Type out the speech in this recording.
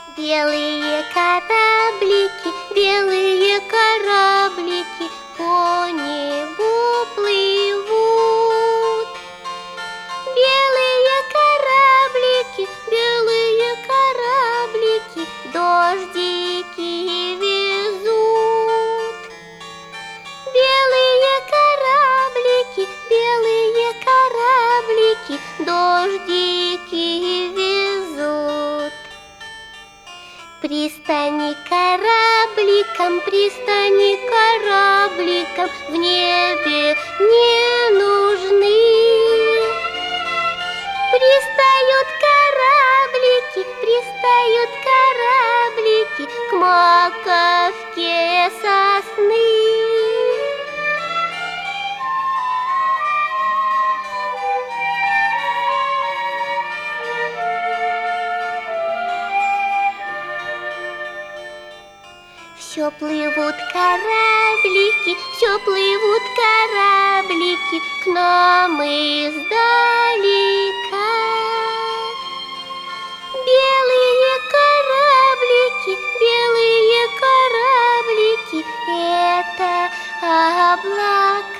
белые кораблики по небу плывут. Белые кораблики дождики везут. Белые кораблики дождики везут. Пристани корабликам в небе не нужны. Пристают кораблики к маковке сосны. Все плывут кораблики к нам издалека. Белые кораблики, это облака.